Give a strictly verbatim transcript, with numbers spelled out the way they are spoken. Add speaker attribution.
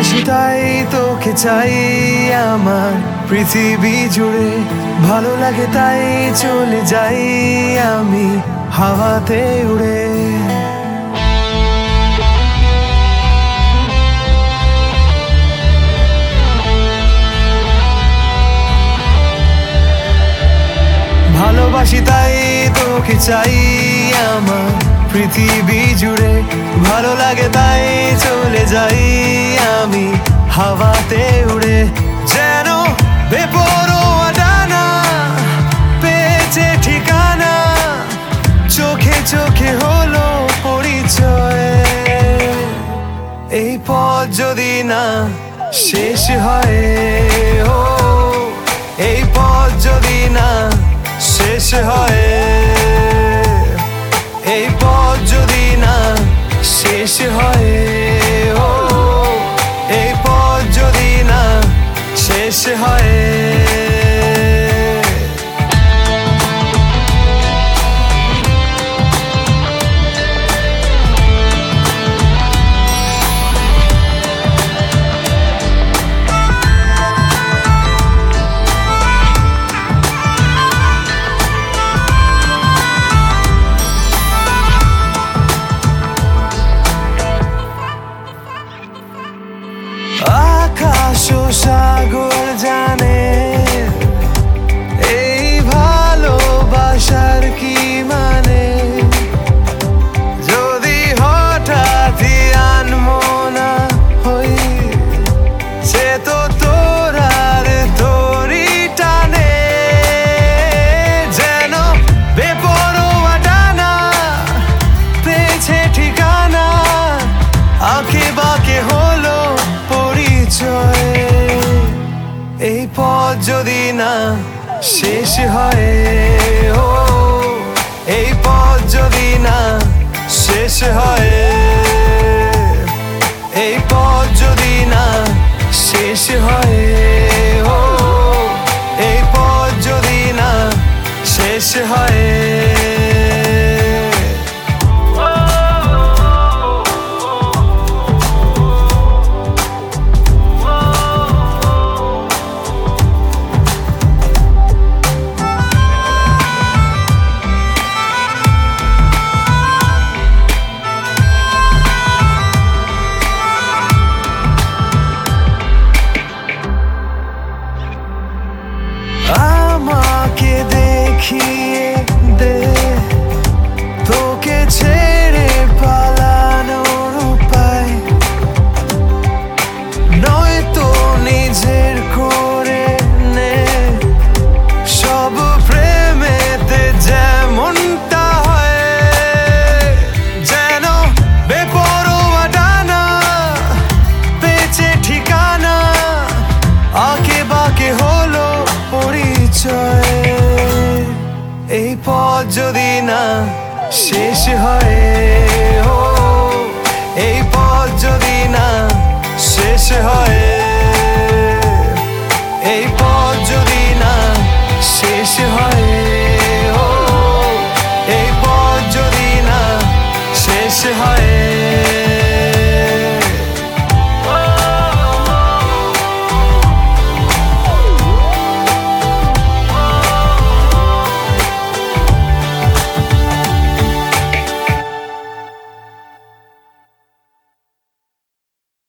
Speaker 1: ভালোবাসি তাই তোকে চাই আমার পৃথিবী জুড়ে, ভালো লাগে তাই চলে যাই আমি হাওয়াতে উড়ে। ভালোবাসি তাই তোকে চাই আমার পৃথিবী জুড়ে, ভালো লাগে তাই চলে যাই আমি হাওয়াতে উড়ে। যেন বেপরোয়া ডানা পেয়েছে ঠিকানা, চোখে চোখে হলো পরিচয়। এই পথ যদি না শেষ হয়, ও এই পথ যদি না শেষ হয়, এই পথ যদি না শেষ হয়, ও এই পথ যদি না শেষ হয়। আকাশ ও সাগর জানে এই ভালোবাসার কি মানে, যদি হঠাৎই আনমনা হই সে তো তোর আর তোরই টানে। যেন বেপরোয়া ডানা পেয়েছে ঠিকানা, আঁকে বাঁকে হলো পরিচয়। এই পথ যদি না শেষ হয়, ও এই পথ যদি না শেষ হয়, এই পথ যদি না শেষ হয়, ও এই পথ যদি না শেষ হয়। আমাকে দেখিয়ে দে তোকে ছেড়ে পালানোর উপায়, নয়তো নিজের করে নে সব প্রেমেতে যেমনটা হয়। যেন বেপরোয়া ডানা পেয়েছে ঠিকানা, আঁকে বাঁকে হলো পরিচয়। এই পথ যদি না শেষ হয়, ও এই পথ যদি না শেষ হয়, এই পথ যদি না শেষ হয়।